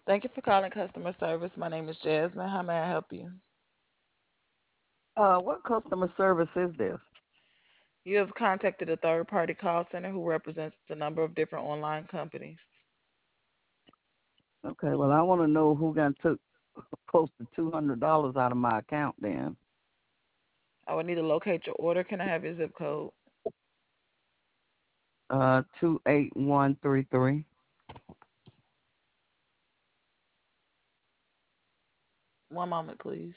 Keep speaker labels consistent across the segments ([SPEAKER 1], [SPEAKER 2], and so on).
[SPEAKER 1] Thank you for calling customer service. My name is Jasmine. How may I help you?
[SPEAKER 2] What customer service is this?
[SPEAKER 1] You have contacted a third party call center who represents a number of different online companies.
[SPEAKER 2] Okay, well, I want to know who got took close to $200 out of my account then.
[SPEAKER 1] I would need to locate your order. Can I have your zip code?
[SPEAKER 2] 28133.
[SPEAKER 1] One moment, please.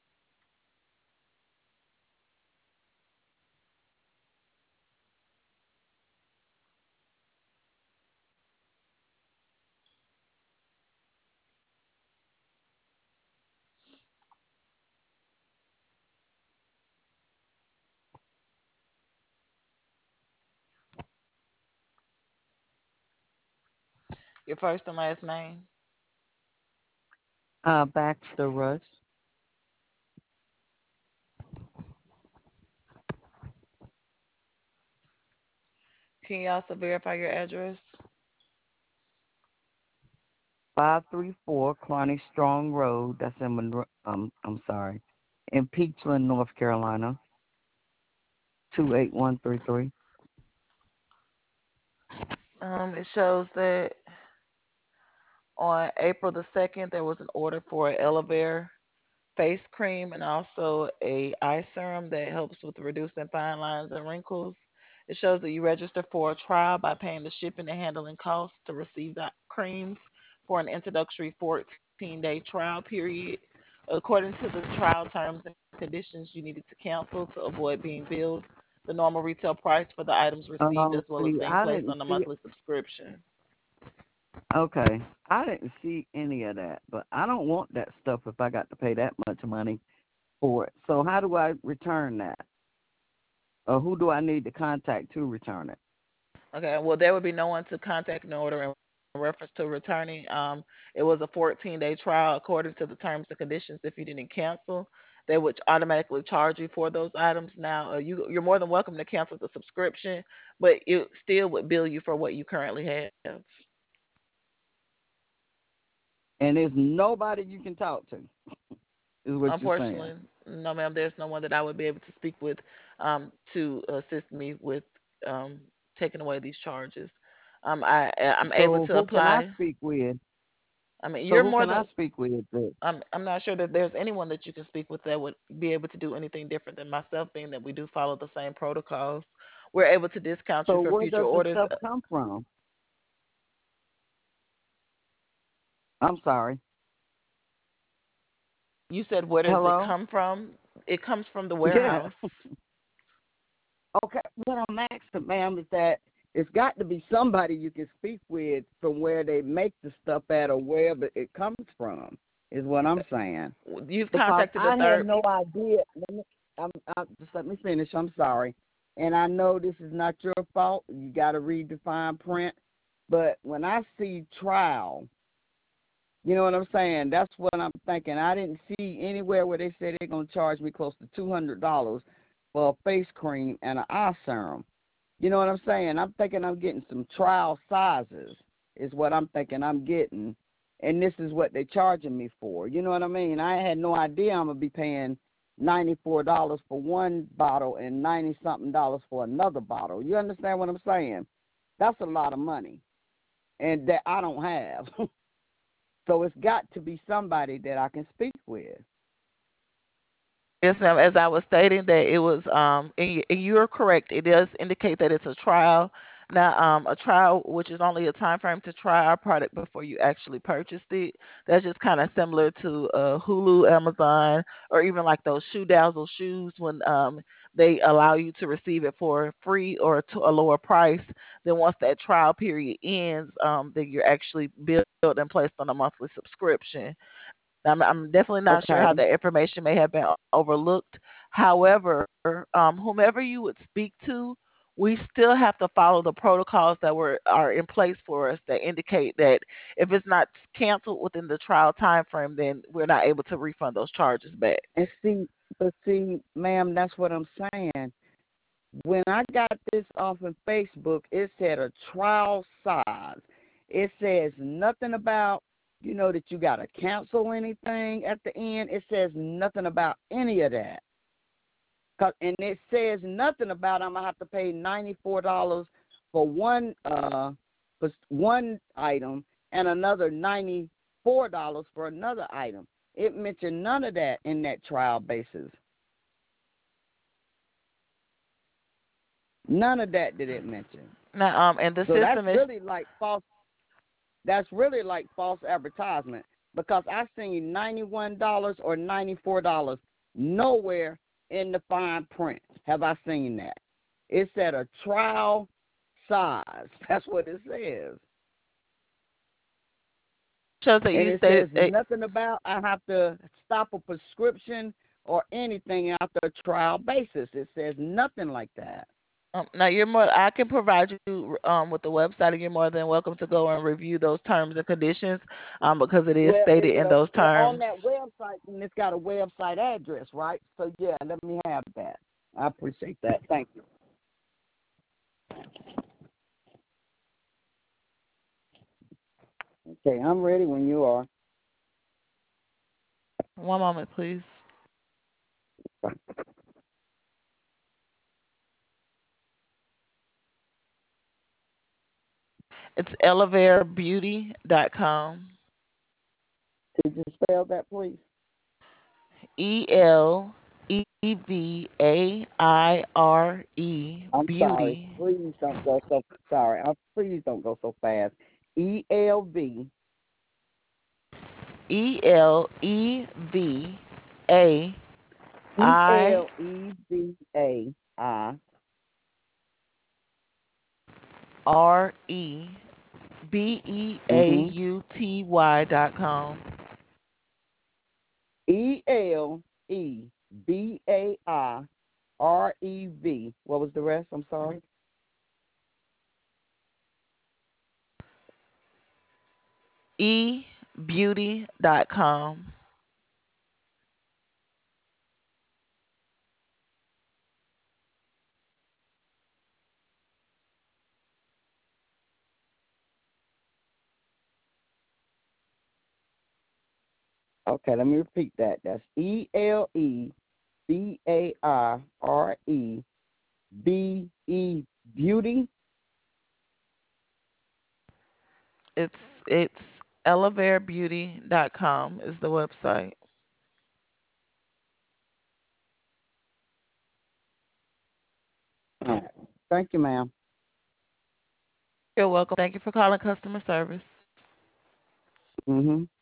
[SPEAKER 1] Your first and last name.
[SPEAKER 2] Baxter Rush.
[SPEAKER 1] Can you also verify your address?
[SPEAKER 2] 534 Clarny Strong Road. That's in Monroe. I'm sorry. In Peachland, North Carolina. 28133.
[SPEAKER 1] It shows that on April the 2nd, there was an order for an Elevare face cream and also a eye serum that helps with reducing fine lines and wrinkles. It shows that you register for a trial by paying the shipping and handling costs to receive the creams for an introductory 14-day trial period. According to the trial terms and conditions, you needed to cancel to avoid being billed the normal retail price for the items received as well as
[SPEAKER 2] See,
[SPEAKER 1] being
[SPEAKER 2] I
[SPEAKER 1] placed
[SPEAKER 2] didn't
[SPEAKER 1] on the
[SPEAKER 2] see.
[SPEAKER 1] monthly subscription.
[SPEAKER 2] Okay, I didn't see any of that, but I don't want that stuff if I got to pay that much money for it. So how do I return that? Or who do I need to contact to return it?
[SPEAKER 1] Okay, well, there would be no one to contact in order in reference to returning. It was a 14-day trial according to the terms and conditions. If you didn't cancel, they would automatically charge you for those items. Now, you're more than welcome to cancel the subscription, but it still would bill you for what you currently have.
[SPEAKER 2] And there's nobody you can talk to, is what you're saying.
[SPEAKER 1] Unfortunately, no, ma'am. There's no one that I would be able to speak with to assist me with um, taking away these charges. I'm able
[SPEAKER 2] So
[SPEAKER 1] to
[SPEAKER 2] who can I
[SPEAKER 1] apply.
[SPEAKER 2] speak with?
[SPEAKER 1] I mean,
[SPEAKER 2] So
[SPEAKER 1] you're
[SPEAKER 2] who
[SPEAKER 1] more
[SPEAKER 2] can
[SPEAKER 1] than
[SPEAKER 2] I speak with?
[SPEAKER 1] I'm not sure that there's anyone that you can speak with that would be able to do anything different than myself, being that we do follow the same protocols. We're able to discount you
[SPEAKER 2] So
[SPEAKER 1] for
[SPEAKER 2] where
[SPEAKER 1] future
[SPEAKER 2] does the
[SPEAKER 1] orders.
[SPEAKER 2] stuff come from? I'm sorry.
[SPEAKER 1] You said, where does it
[SPEAKER 2] Hello?
[SPEAKER 1] come from? It comes from the
[SPEAKER 2] Yeah.
[SPEAKER 1] warehouse.
[SPEAKER 2] Okay. What I'm asking, ma'am, is that it's got to be somebody you can speak with from where they make the stuff at or wherever it comes from, is what I'm saying.
[SPEAKER 1] You've
[SPEAKER 2] Because
[SPEAKER 1] contacted the
[SPEAKER 2] I had
[SPEAKER 1] third.
[SPEAKER 2] no idea. Just let me finish. I'm sorry. And I know this is not your fault. You got to read the fine print. But when I see trial, you know what I'm saying? That's what I'm thinking. I didn't see anywhere where they said they're going to charge me close to $200 for a face cream and an eye serum. You know what I'm saying? I'm thinking I'm getting some trial sizes is what I'm thinking I'm getting. And this is what they're charging me for. You know what I mean? I had no idea I'm going to be paying $94 for one bottle and 90 something dollars for another bottle. You understand what I'm saying? That's a lot of money and that I don't have. So it's got to be somebody that I can speak with.
[SPEAKER 1] Yes, ma'am. As I was stating that it was, and you're correct. It does indicate that it's a trial. Now, a trial, which is only a time frame to try our product before you actually purchased it. That's just kind of similar to Hulu, Amazon, or even like those Shoe Dazzle shoes when they allow you to receive it for free or to a lower price. Then once that trial period ends, then you're actually billed and placed on a monthly subscription. I'm definitely not sure
[SPEAKER 2] Okay.
[SPEAKER 1] how that information may have been overlooked. However, whomever you would speak to, we still have to follow the protocols that are in place for us that indicate that if it's not canceled within the trial time frame, then we're not able to refund those charges back.
[SPEAKER 2] And see, ma'am, that's what I'm saying. When I got this off of Facebook, it said a trial size. It says nothing about that you got to cancel anything at the end. It says nothing about any of that. And it says nothing about I'm going to have to pay $94 for one item and another $94 for another item. It mentioned none of that in that trial basis. None of that did it mention.
[SPEAKER 1] Now, and the
[SPEAKER 2] So that's
[SPEAKER 1] system is
[SPEAKER 2] really like false. That's really like false advertisement because I seen $91 or $94. Nowhere in the fine print have I seen that. It said a trial size. That's what it says.
[SPEAKER 1] shows that
[SPEAKER 2] And
[SPEAKER 1] you
[SPEAKER 2] it
[SPEAKER 1] stated.
[SPEAKER 2] says nothing about I have to stop a prescription or anything after a trial basis. It says nothing like that.
[SPEAKER 1] Now you're more. I can provide you with the website, and you're more than welcome to go and review those terms and conditions, because it is
[SPEAKER 2] Well,
[SPEAKER 1] stated in those
[SPEAKER 2] on
[SPEAKER 1] terms.
[SPEAKER 2] that website, and it's got a website address, right? So yeah, let me have that. I appreciate that. Thank you. Okay, I'm ready when you are.
[SPEAKER 1] One moment, please. It's elevarebeauty.com.
[SPEAKER 2] Could you spell that, please?
[SPEAKER 1] ELEVAIRE
[SPEAKER 2] I'm sorry.
[SPEAKER 1] beauty.
[SPEAKER 2] Please don't go so sorry. Please don't go so fast. ELV
[SPEAKER 1] ELEVAIRE
[SPEAKER 2] ELEVAI Mhm.
[SPEAKER 1] BEAUTY.com.
[SPEAKER 2] ELEVAIREV. What was the rest? I'm sorry.
[SPEAKER 1] ebeauty.com.
[SPEAKER 2] Okay, let me repeat that. That's ELEVAIREBE Beauty.
[SPEAKER 1] It's elevarebeauty.com is the website.
[SPEAKER 2] All right. Thank you, ma'am.
[SPEAKER 1] You're welcome. Thank you for calling customer service.
[SPEAKER 2] Mhm.